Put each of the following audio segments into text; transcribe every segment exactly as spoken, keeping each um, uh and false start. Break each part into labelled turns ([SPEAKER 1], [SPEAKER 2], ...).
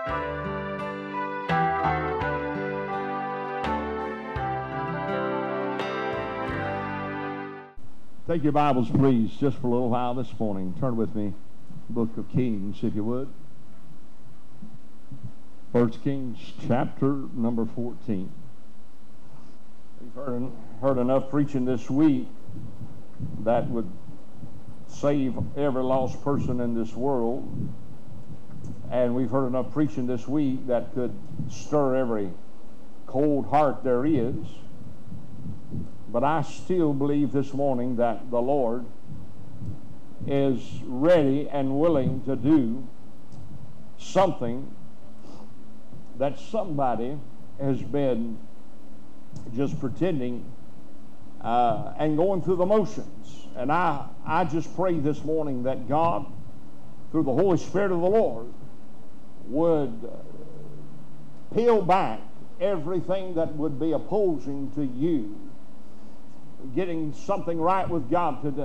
[SPEAKER 1] Take your Bibles, please, just for a little while this morning. Turn with me, Book of Kings, if you would. First Kings, chapter number fourteen. We've heard, heard enough preaching this week that would save every lost person in this world. And we've heard enough preaching this week that could stir every cold heart there is. But I still believe this morning that the Lord is ready and willing to do something that somebody has been just pretending uh, and going through the motions. And I, I just pray this morning that God, through the Holy Spirit of the Lord, would peel back everything that would be opposing to you getting something right with God today.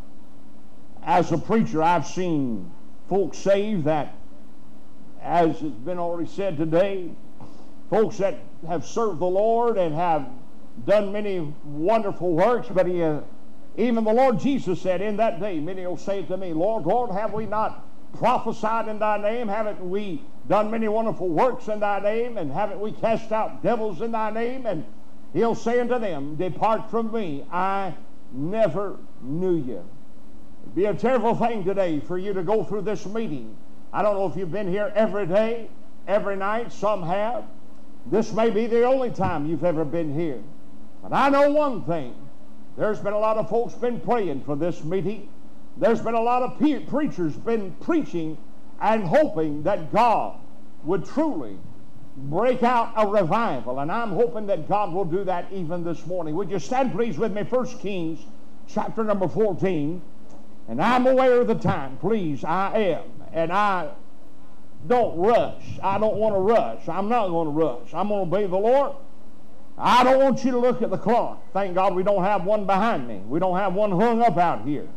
[SPEAKER 1] As a preacher, I've seen folks saved that, as has been already said today, folks that have served the Lord and have done many wonderful works, but he, uh, even the Lord Jesus said, in that day many will say to me, Lord, Lord, have we not prophesied in thy name? Haven't we done many wonderful works in thy name? And haven't we cast out devils in thy name? And he'll say unto them, depart from me, I never knew you. It'd be a terrible thing today for you to go through this meeting. I don't know if you've been here every day, every night. Some have. This may be the only time you've ever been here. But I know one thing. There's been a lot of folks been praying for this meeting. There's been a lot of pe- preachers been preaching and hoping that God would truly break out a revival, and I'm hoping that God will do that even this morning. Would you stand please with me? First Kings chapter number fourteen. And I'm aware of the time, please, I am, and I don't rush. I don't want to rush. I'm not going to rush. I'm going to obey the Lord. I don't want you to look at the clock. Thank God we don't have one behind me. We don't have one hung up out here.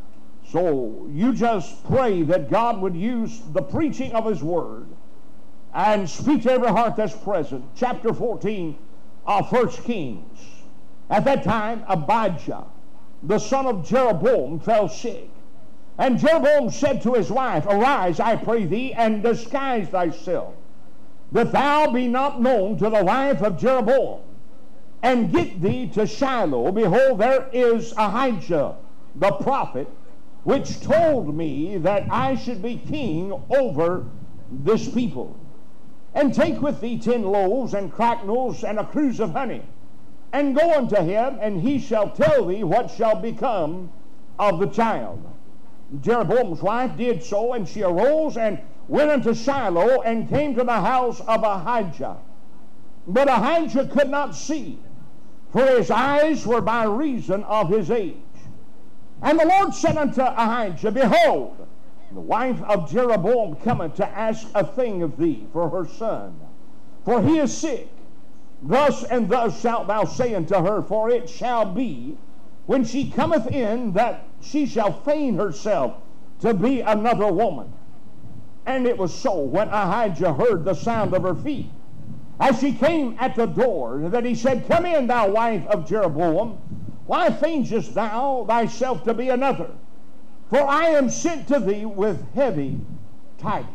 [SPEAKER 1] So you just pray that God would use the preaching of his word and speak to every heart that's present. Chapter fourteen of First Kings. At that time, Abijah, the son of Jeroboam, fell sick. And Jeroboam said to his wife, arise, I pray thee, and disguise thyself, that thou be not known to the wife of Jeroboam, and get thee to Shiloh. Behold, there is Ahijah the prophet, which told me that I should be king over this people. And take with thee ten loaves and cracknels and a cruse of honey, and go unto him, and he shall tell thee what shall become of the child. Jeroboam's wife did so, and she arose and went unto Shiloh, and came to the house of Ahijah. But Ahijah could not see, for his eyes were by reason of his age. And the Lord said unto Ahijah, behold, the wife of Jeroboam cometh to ask a thing of thee for her son, for he is sick. Thus and thus shalt thou say unto her, for it shall be, when she cometh in, that she shall feign herself to be another woman. And it was so, when Ahijah heard the sound of her feet, as she came at the door, that he said, come in, thou wife of Jeroboam. Why feignest thou thyself to be another? For I am sent to thee with heavy tidings.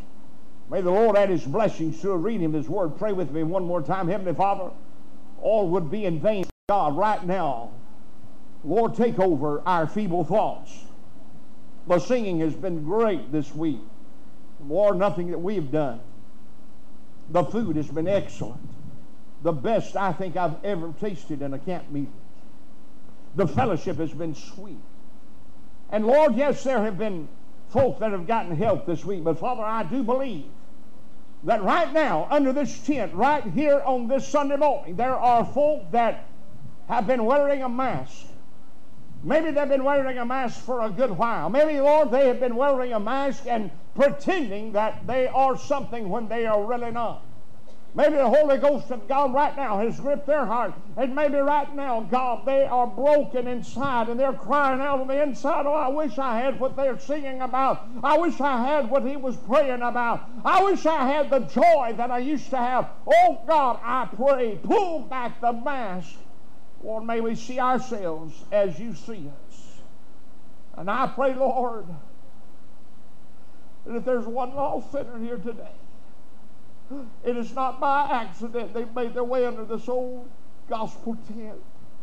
[SPEAKER 1] May the Lord add his blessings to a reading of his word. Pray with me one more time. Heavenly Father, all would be in vain. God, right now, Lord, take over our feeble thoughts. The singing has been great this week. Lord, nothing that we've done. The food has been excellent. The best I think I've ever tasted in a camp meeting. The fellowship has been sweet. And Lord, yes, there have been folk that have gotten help this week, but Father, I do believe that right now, under this tent, right here on this Sunday morning, there are folk that have been wearing a mask. Maybe they've been wearing a mask for a good while. Maybe, Lord, they have been wearing a mask and pretending that they are something when they are really not. Maybe the Holy Ghost of God right now has gripped their heart. And maybe right now, God, they are broken inside and they're crying out on the inside, oh, I wish I had what they're singing about. I wish I had what he was praying about. I wish I had the joy that I used to have. Oh, God, I pray, pull back the mask. Lord, may we see ourselves as you see us. And I pray, Lord, that if there's one lost sinner here today, it is not by accident they've made their way under this old gospel tent.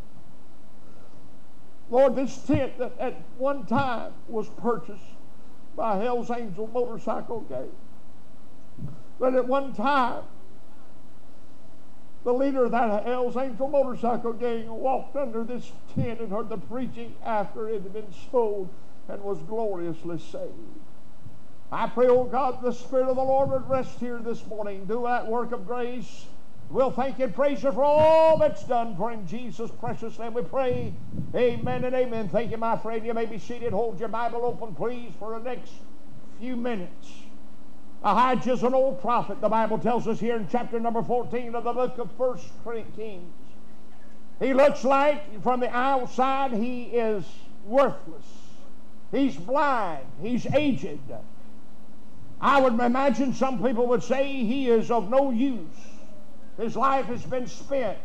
[SPEAKER 1] Lord, this tent that at one time was purchased by Hell's Angel Motorcycle Gang. But at one time, the leader of that Hell's Angel Motorcycle Gang walked under this tent and heard the preaching after it had been sold and was gloriously saved. I pray, oh God, the Spirit of the Lord would rest here this morning. Do that work of grace. We'll thank you and praise you for all that's done. For in Jesus' precious name we pray. Amen and amen. Thank you, my friend. You may be seated. Hold your Bible open, please, for the next few minutes. Ahijah's an old prophet. The Bible tells us here in chapter number fourteen of the book of First Kings. He looks like, from the outside, he is worthless. He's blind. He's aged. I would imagine some people would say he is of no use. His life has been spent.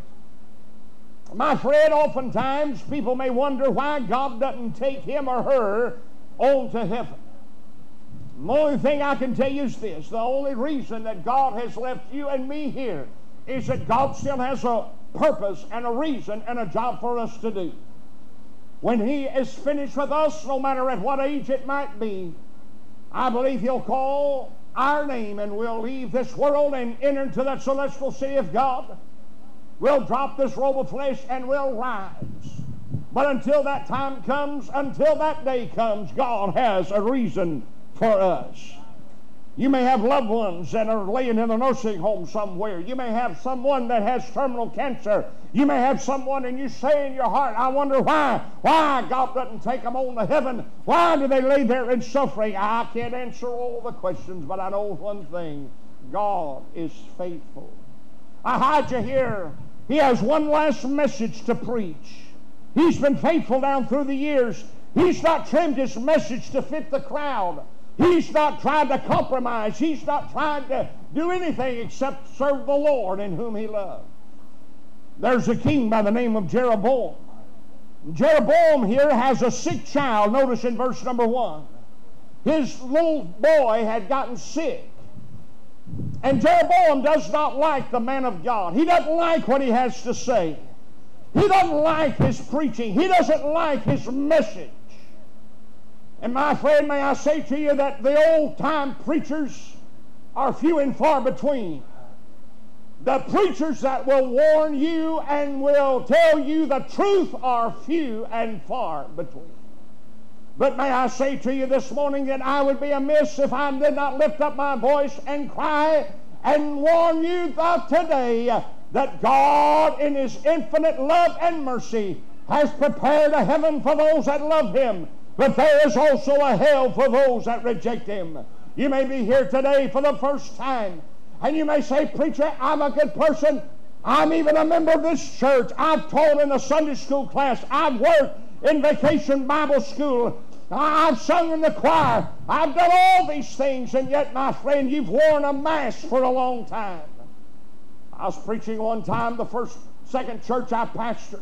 [SPEAKER 1] My friend, oftentimes people may wonder why God doesn't take him or her on to heaven. The only thing I can tell you is this. The only reason that God has left you and me here is that God still has a purpose and a reason and a job for us to do. When he is finished with us, no matter at what age it might be, I believe he'll call our name and we'll leave this world and enter into that celestial city of God. We'll drop this robe of flesh and we'll rise. But until that time comes, until that day comes, God has a reason for us. You may have loved ones that are laying in a nursing home somewhere. You may have someone that has terminal cancer. You may have someone and you say in your heart, I wonder why. Why God doesn't take them on to heaven? Why do they lay there in suffering? I can't answer all the questions, but I know one thing. God is faithful. Ahijah here, he has one last message to preach. He's been faithful down through the years. He's not trimmed his message to fit the crowd. He's not tried to compromise. He's not tried to do anything except serve the Lord in whom he loved. There's a king by the name of Jeroboam. Jeroboam here has a sick child. Notice in verse number one. His little boy had gotten sick. And Jeroboam does not like the man of God. He doesn't like what he has to say. He doesn't like his preaching. He doesn't like his message. And my friend, may I say to you that the old-time preachers are few and far between. The preachers that will warn you and will tell you the truth are few and far between. But may I say to you this morning that I would be amiss if I did not lift up my voice and cry and warn you that today that God in his infinite love and mercy has prepared a heaven for those that love him. But there is also a hell for those that reject him. You may be here today for the first time, and you may say, preacher, I'm a good person. I'm even a member of this church. I've taught in a Sunday school class. I've worked in Vacation Bible School. I've sung in the choir. I've done all these things, and yet, my friend, you've worn a mask for a long time. I was preaching one time, the first, second church I pastored.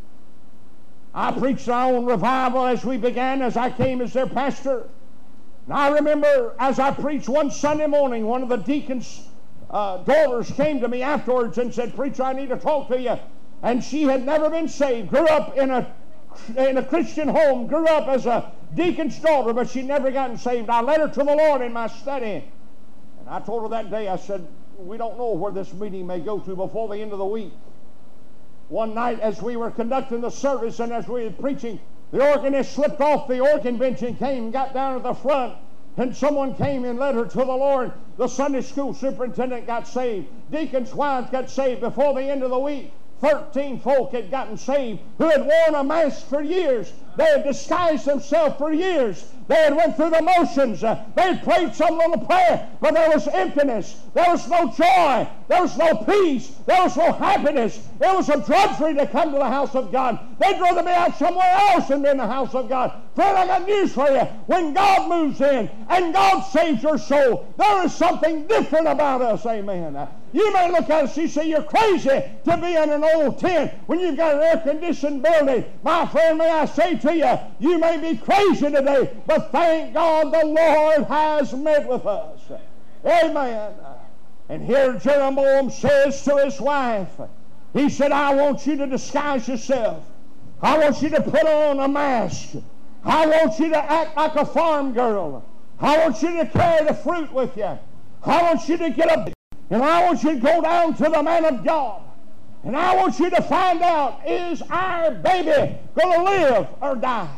[SPEAKER 1] I preached our own revival as we began, as I came as their pastor. And I remember as I preached one Sunday morning, one of the deacons' uh, daughters came to me afterwards and said, preacher, I need to talk to you. And she had never been saved, grew up in a, in a Christian home, grew up as a deacon's daughter, but she never gotten saved. I led her to the Lord in my study. And I told her that day, I said, we don't know where this meeting may go to before the end of the week. One night as we were conducting the service and as we were preaching, the organist slipped off the organ bench and came and got down to the front. And someone came and led her to the Lord. The Sunday school superintendent got saved. Deacons' wives got saved. Before the end of the week, thirteen folk had gotten saved who had worn a mask for years. They had disguised themselves for years. They had went through the motions. Uh, they had prayed some little prayer, but there was emptiness. There was no joy. There was no peace. There was no happiness. It was a drudgery to come to the house of God. They'd rather be out somewhere else than be in the house of God. Friend, I got news for you. When God moves in and God saves your soul, there is something different about us. Amen. Uh, You may look at us and you say you're crazy to be in an old tent when you've got an air-conditioned building. My friend, may I say to you, you may be crazy today, but thank God the Lord has met with us. Amen. And here Jeroboam says to his wife, he said, I want you to disguise yourself. I want you to put on a mask. I want you to act like a farm girl. I want you to carry the fruit with you. I want you to get a... And I want you to go down to the man of God. And I want you to find out, is our baby going to live or die?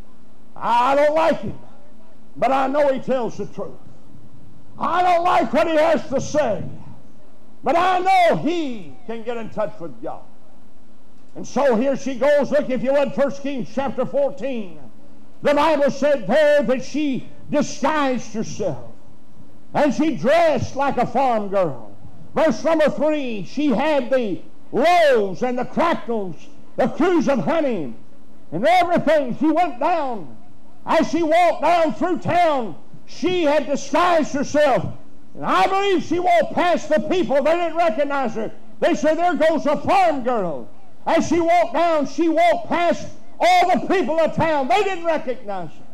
[SPEAKER 1] I don't like him, but I know he tells the truth. I don't like what he has to say, but I know he can get in touch with God. And so here she goes. Look, if you would, First Kings chapter fourteen. The Bible said there that she disguised herself. And she dressed like a farm girl. Verse number three, she had the loaves and the crackles, the cruse of honey, and everything. She went down. As she walked down through town, she had disguised herself. And I believe she walked past the people. They didn't recognize her. They said, there goes a farm girl. As she walked down, she walked past all the people of town. They didn't recognize her.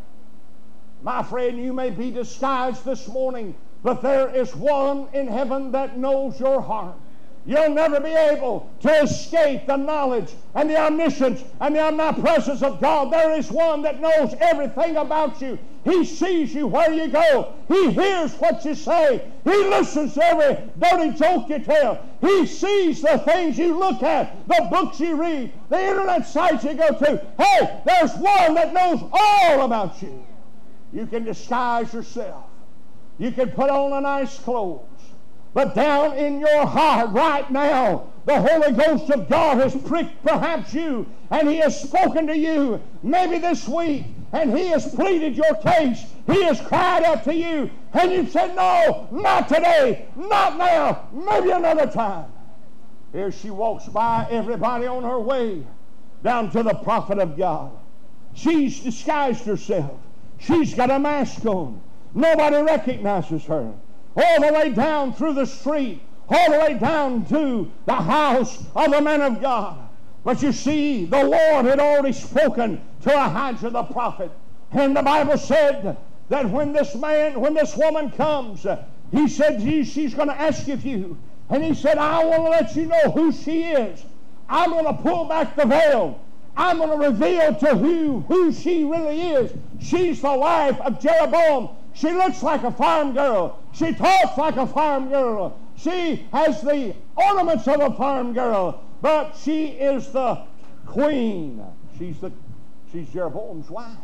[SPEAKER 1] My friend, you may be disguised this morning, but there is one in heaven that knows your heart. You'll never be able to escape the knowledge and the omniscience and the omnipresence of God. There is one that knows everything about you. He sees you where you go. He hears what you say. He listens to every dirty joke you tell. He sees the things you look at, the books you read, the internet sites you go to. Hey, there's one that knows all about you. You can disguise yourself. You can put on a nice clothes. But down in your heart right now, the Holy Ghost of God has pricked perhaps you, and He has spoken to you maybe this week, and He has pleaded your case. He has cried out to you, and you've said, no, not today, not now, maybe another time. Here she walks by everybody on her way down to the prophet of God. She's disguised herself. She's got a mask on. Nobody recognizes her. All the way down through the street, all the way down to the house of the man of God. But you see, the Lord had already spoken to Ahijah the prophet. And the Bible said that when this man, when this woman comes, he said, she's going to ask of you. And he said, I want to let you know who she is. I'm going to pull back the veil. I'm going to reveal to who, who she really is. She's the wife of Jeroboam. She looks like a farm girl. She talks like a farm girl. She has the ornaments of a farm girl, but she is the queen. She's the she's Jeroboam's wife.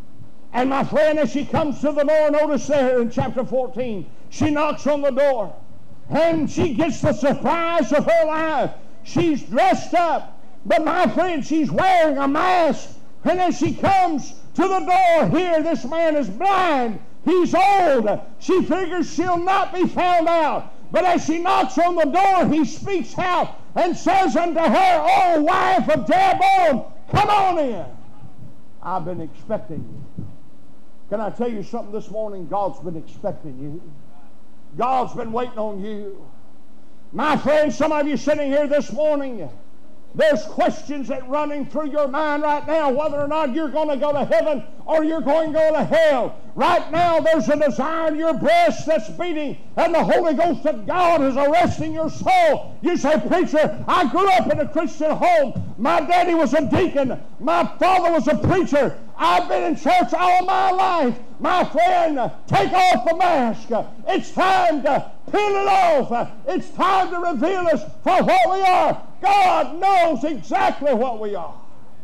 [SPEAKER 1] And my friend, as she comes to the door, notice there in chapter fourteen, she knocks on the door, and she gets the surprise of her life. She's dressed up, but my friend, she's wearing a mask. And as she comes to the door here, this man is blind. He's old. She figures she'll not be found out. But as she knocks on the door, he speaks out and says unto her, O wife of Jeroboam, come on in. I've been expecting you. Can I tell you something this morning? God's been expecting you. God's been waiting on you. My friend, some of you sitting here this morning, there's questions that running through your mind right now whether or not you're going to go to heaven or you're going to go to hell. Right now there's a desire in your breast that's beating, and the Holy Ghost of God is arresting your soul. You say, preacher, I grew up in a Christian home. My daddy was a deacon. My father was a preacher. I've been in church all my life. My friend, take off the mask. It's time to peel it off. It's time to reveal us for what we are. God knows exactly what we are.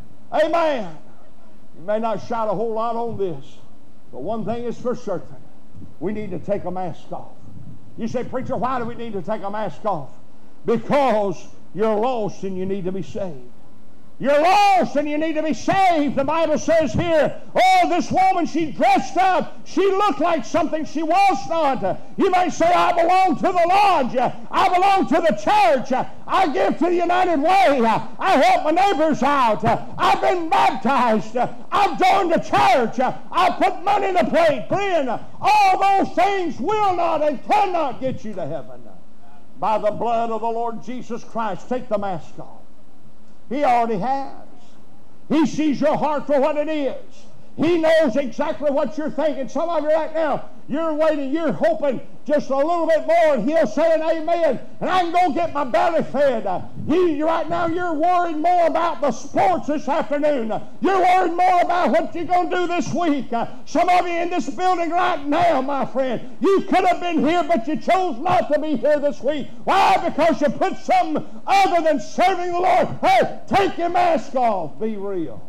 [SPEAKER 1] Amen. You may not shout a whole lot on this, but one thing is for certain. We need to take a mask off. You say, preacher, why do we need to take a mask off? Because you're lost and you need to be saved. You're lost and you need to be saved. The Bible says here, oh, this woman, she dressed up. She looked like something she was not. You may say, I belong to the lodge. I belong to the church. I give to the United Way. I help my neighbors out. I've been baptized. I've joined the church. I put money in the plate. Friend, all those things will not and cannot get you to heaven. By the blood of the Lord Jesus Christ, take the mask off. He already has. He sees your heart for what it is. He knows exactly what you're thinking. Some of you right now, you're waiting, you're hoping just a little bit more, and he'll say an amen, and I can go get my belly fed. Uh, you, right now, you're worried more about the sports this afternoon. Uh, you're worried more about what you're going to do this week. Uh, some of you in this building right now, my friend, you could have been here, but you chose not to be here this week. Why? Because you put something other than serving the Lord. Hey, take your mask off. Be real.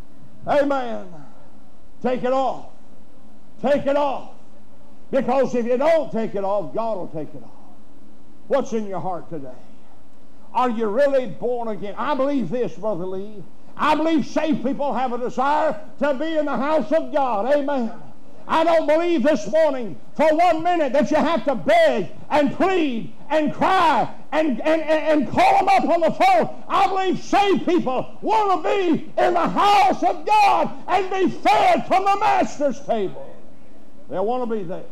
[SPEAKER 1] Amen. Take it off. Take it off. Because if you don't take it off, God will take it off. What's in your heart today? Are you really born again? I believe this, Brother Lee. I believe saved people have a desire to be in the house of God. Amen. I don't believe this morning for one minute that you have to beg and plead and cry and, and, and, and call them up on the phone. I believe saved people want to be in the house of God and be fed from the Master's table. They want to be there.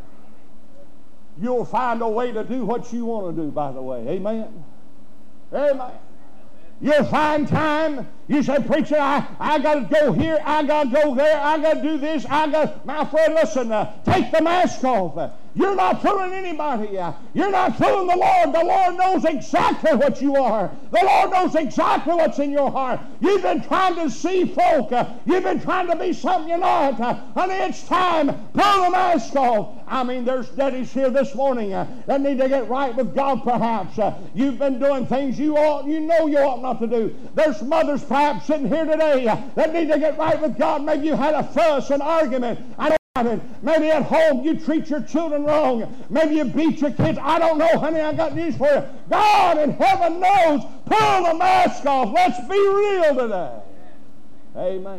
[SPEAKER 1] You'll find a way to do what you want to do, by the way. Amen? Amen. You'll find time. You say, preacher, I, I got to go here. I got to go there. I got to do this. I got my friend, listen, uh, take the mask off. Uh, you're not fooling anybody. Uh, you're not fooling the Lord. The Lord knows exactly what you are. The Lord knows exactly what's in your heart. You've been trying to see folk. Uh, you've been trying to be something you're not. Uh, honey, it's time. Pull the mask off. I mean, there's daddies here this morning uh, that need to get right with God, perhaps. Uh, you've been doing things you ought, you know you ought not to do. There's mothers perhaps sitting here today uh, that need to get right with God. Maybe you had a fuss, an argument. I don't Maybe at home you treat your children wrong. Maybe you beat your kids. I don't know, honey. I got news for you. God in heaven knows. Pull the mask off. Let's be real today. Amen.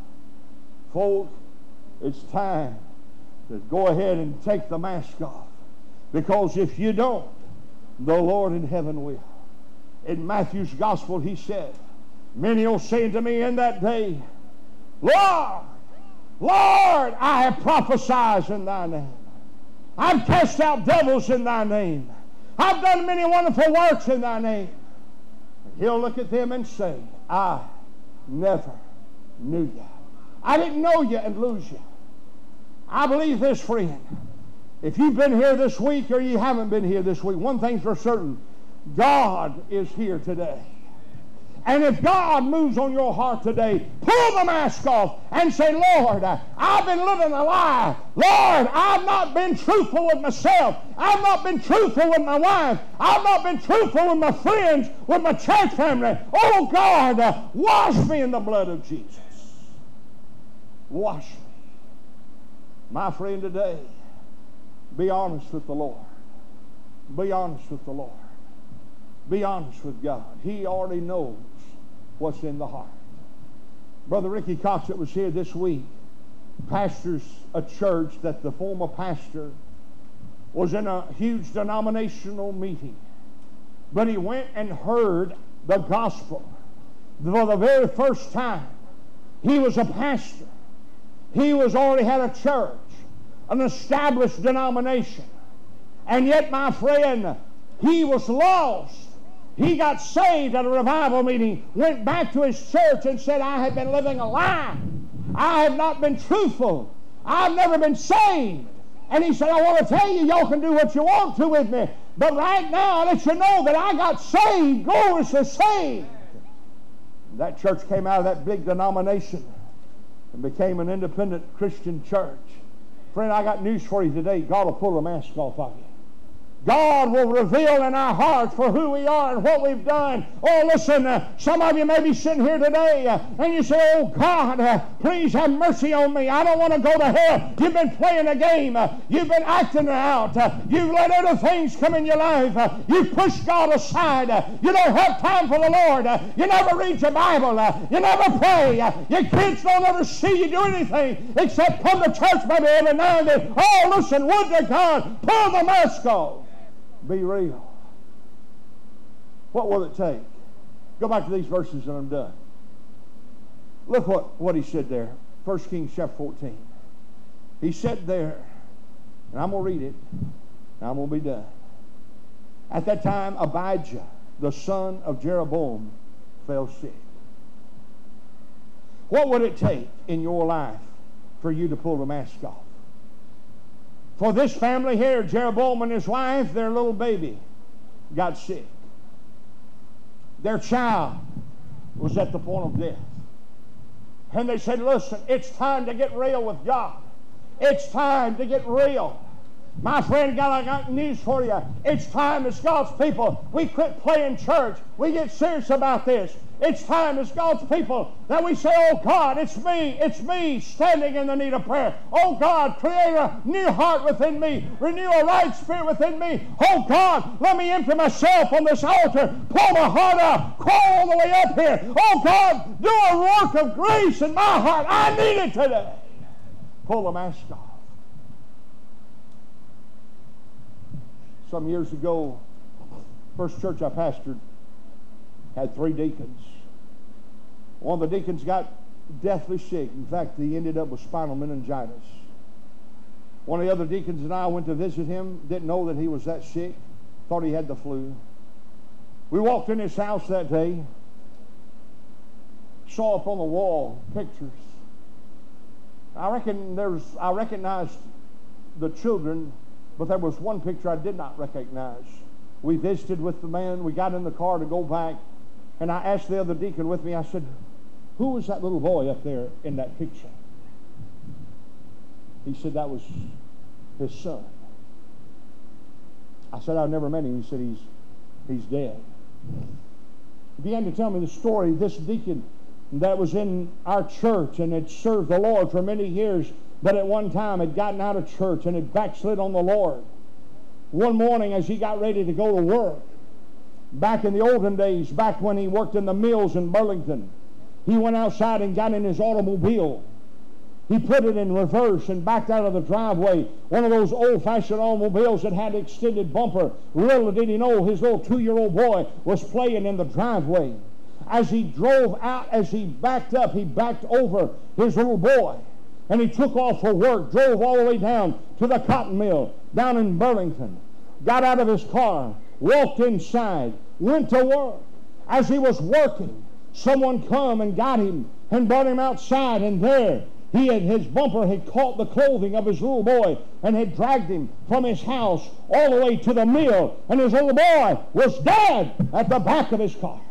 [SPEAKER 1] Folks, it's time to go ahead and take the mask off. Because if you don't, the Lord in heaven will. In Matthew's gospel, he said, many will say unto me in that day, Lord, Lord, I have prophesied in thy name. I've cast out devils in thy name. I've done many wonderful works in thy name. And he'll look at them and say, I never knew you. I didn't know you and lose you. I believe this, friend. If you've been here this week or you haven't been here this week, one thing's for certain. God is here today. And if God moves on your heart today, pull the mask off and say, Lord, I've been living a lie. Lord, I've not been truthful with myself. I've not been truthful with my wife. I've not been truthful with my friends, with my church family. Oh, God, wash me in the blood of Jesus. Wash me. My friend, today, be honest with the Lord. Be honest with the Lord. Be honest with God. He already knows what's in the heart. Brother Ricky Cox that was here this week pastors a church that the former pastor was in a huge denominational meeting. But he went and heard the gospel for the very first time. He was a pastor. He was already had a church, an established denomination. And yet, my friend, he was lost. He got saved at a revival meeting, went back to his church and said, I have been living a lie. I have not been truthful. I've never been saved. And he said, I want to tell you, y'all can do what you want to with me. But right now, I let you know that I got saved, gloriously saved. And that church came out of that big denomination and became an independent Christian church. Friend, I got news for you today. God will pull the mask off of you. God will reveal in our hearts for who we are and what we've done. Oh, listen, uh, some of you may be sitting here today uh, and you say, oh God, uh, please have mercy on me. I don't want to go to hell. You've been playing a game. Uh, you've been acting out. Uh, you've let other things come in your life. Uh, you've pushed God aside. Uh, you don't have time for the Lord. Uh, you never read your Bible. Uh, you never pray. Uh, your kids don't ever see you do anything except come to church maybe every now and then. Oh, listen, would to God, pull the mask off. Be real. What will it take? Go back to these verses and I'm done. Look what, what he said there. First Kings chapter fourteen. He said there, and I'm going to read it, and I'm going to be done. At that time, Abijah, the son of Jeroboam, fell sick. What would it take in your life for you to pull the mask off? For this family here, Jeroboam and his wife, their little baby got sick. Their child was at the point of death. And they said, listen, it's time to get real with God. It's time to get real. My friend, God, I got news for you. It's time as God's people, we quit playing church. We get serious about this. It's time as God's people that we say, oh God, it's me, it's me standing in the need of prayer. Oh God, create a new heart within me. Renew a right spirit within me. Oh God, let me empty myself on this altar. Pull my heart up. Crawl all the way up here. Oh God, do a work of grace in my heart. I need it today. Pull the mask off. Some years ago, first church I pastored had three deacons. One of the deacons got deathly sick. In fact, he ended up with spinal meningitis. One of the other deacons and I went to visit him, didn't know that he was that sick, thought he had the flu. We walked in his house that day, saw up on the wall pictures. I reckon there's, I recognized the children, but there was one picture I did not recognize. We visited with the man. We got in the car to go back, and I asked the other deacon with me, I said, who was that little boy up there in that picture? He said that was his son. I said, I've never met him. He said, he's, he's dead. He began to tell me the story. This deacon that was in our church and had served the Lord for many years, but at one time had gotten out of church and had backslid on the Lord. One morning as he got ready to go to work, back in the olden days, back when he worked in the mills in Burlington, he went outside and got in his automobile. He put it in reverse and backed out of the driveway. One of those old-fashioned automobiles that had extended bumper. Little did he know his little two-year-old boy was playing in the driveway. As he drove out, as he backed up, he backed over his little boy. And he took off for work, drove all the way down to the cotton mill down in Burlington. Got out of his car, walked inside, went to work. As he was working, someone come and got him and brought him outside, and there he had, his bumper had caught the clothing of his little boy and had dragged him from his house all the way to the mill, and his little boy was dead at the back of his car.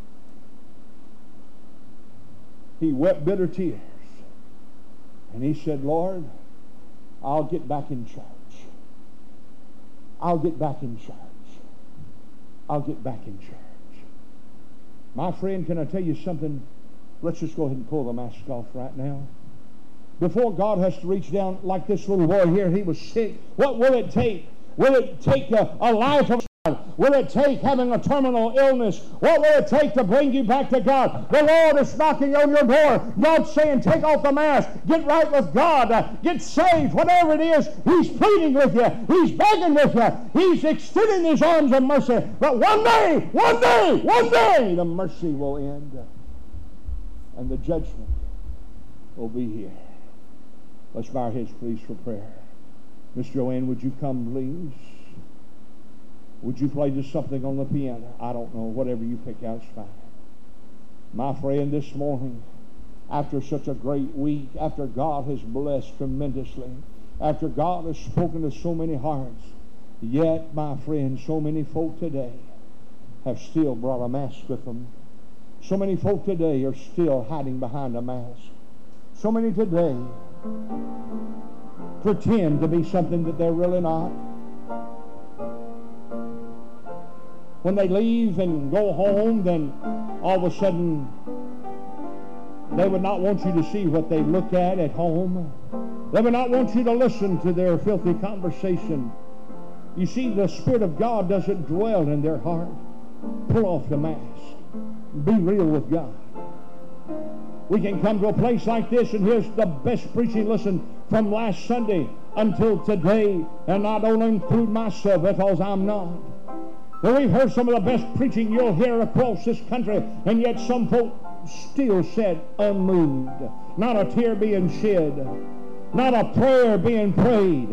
[SPEAKER 1] He wept bitter tears, and he said, Lord, I'll get back in church. I'll get back in church. I'll get back in church. My friend, can I tell you something? Let's just go ahead and pull the mask off right now. Before God has to reach down like this little boy here, he was sick. What will it take? Will it take a, a life of God? Will it take having a terminal illness? What will it take to bring you back to God? The Lord is knocking on your door. God's saying, take off the mask. Get right with God. Uh, get saved. Whatever it is, He's pleading with you. He's begging with you. He's extending His arms of mercy. But one day, one day, one day, the mercy will end. And the judgment will be here. Let's bow our heads, please, for prayer. Miss Joanne, would you come, please? Would you play just something on the piano? I don't know. Whatever you pick out is fine. My friend, this morning, after such a great week, after God has blessed tremendously, after God has spoken to so many hearts, yet, my friend, so many folk today have still brought a mask with them. So many folk today are still hiding behind a mask. So many today pretend to be something that they're really not.
[SPEAKER 2] when they leave and go home, then all of a sudden they would not want you to see what they look at at home. They would not want you to listen to their filthy conversation. You see, the Spirit of God doesn't dwell in their heart. Pull off the mask. Be real with God. We can come to a place like this, and here's the best preaching, listen, from last Sunday until today, and not only include myself because I'm not. But we've heard some of the best preaching you'll hear across this country, and yet some folk still sat unmoved. Not a tear being shed. Not a prayer being prayed.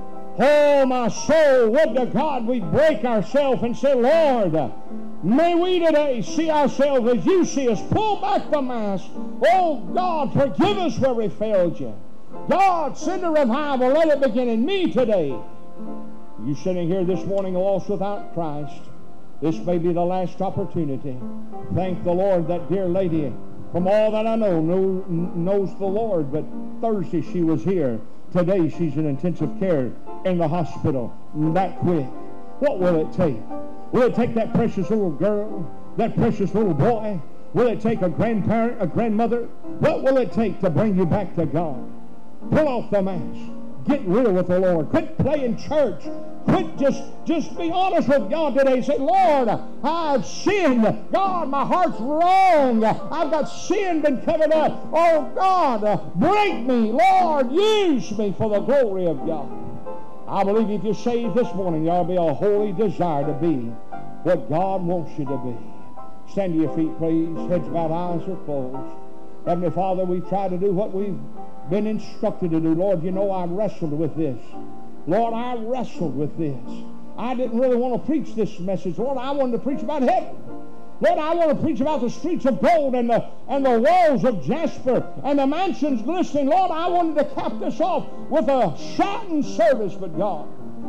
[SPEAKER 2] Oh, my soul, would to God we break ourselves and say, Lord, may we today see ourselves as you see us. Pull back the mask. Oh, God, forgive us where we failed you. God, send a revival. Let it begin in me today. You sitting here this morning lost without Christ, this may be the last opportunity. Thank the Lord, that dear lady, from all that I know, know knows the Lord, but Thursday she was here. Today she's in intensive care in the hospital. That quick. What will it take? Will it take that precious little girl, that precious little boy? Will it take a grandparent, a grandmother? What will it take to bring you back to God? Pull off the mask. Get real with the Lord. Quit playing church. Quit just, just be honest with God today. Say, Lord, I've sinned. God, my heart's wrong. I've got sin been covered up. Oh, God, break me. Lord, use me for the glory of God. I believe if you're saved this morning, there'll be a holy desire to be what God wants you to be. Stand to your feet, please. Heads bowed, eyes are closed. Heavenly Father, we try to do what we've been instructed to do. Lord, you know I wrestled with this. Lord, I wrestled with this. I didn't really want to preach this message. Lord, I wanted to preach about heaven. Lord, I want to preach about the streets of gold and the, and the walls of jasper and the mansions glistening. Lord, I wanted to cap this off with a shouting service. But God,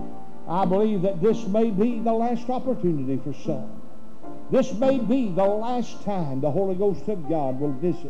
[SPEAKER 2] I believe that this may be the last opportunity for some. This may be the last time the Holy Ghost of God will visit.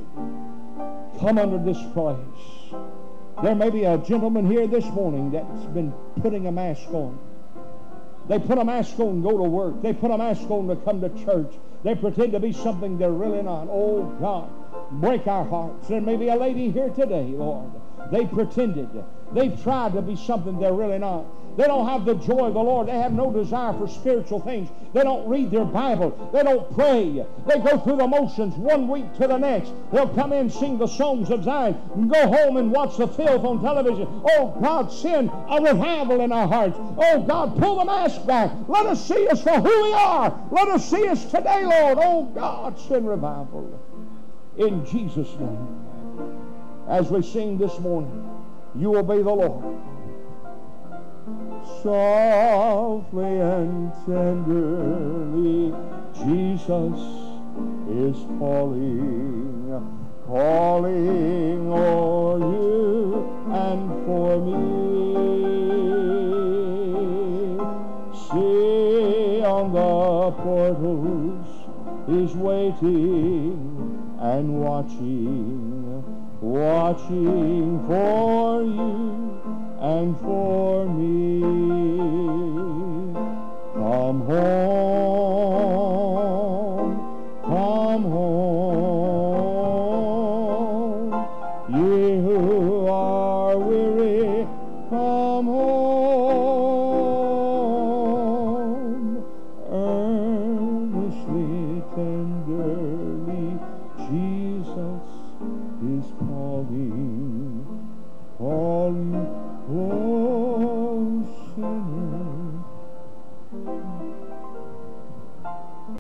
[SPEAKER 2] Come under this place. There may be a gentleman here this morning that's been putting a mask on. They put a mask on and go to work. They put a mask on to come to church. They pretend to be something they're really not. Oh, God, break our hearts. There may be a lady here today, Lord. They pretended. They've tried to be something they're really not. They don't have the joy of the Lord. They have no desire for spiritual things. They don't read their Bible. They don't pray. They go through the motions one week to the next. They'll come in, sing the songs of Zion, and go home and watch the filth on television. Oh, God, send a revival in our hearts. Oh, God, pull the mask back. Let us see us for who we are. Let us see us today, Lord. Oh, God, send revival. In Jesus' name. As we sing this morning, you obey the Lord. Softly and tenderly, Jesus is calling, calling for you and for me. See on the portals, He's waiting and watching, watching for you and for me. Come home, come home, you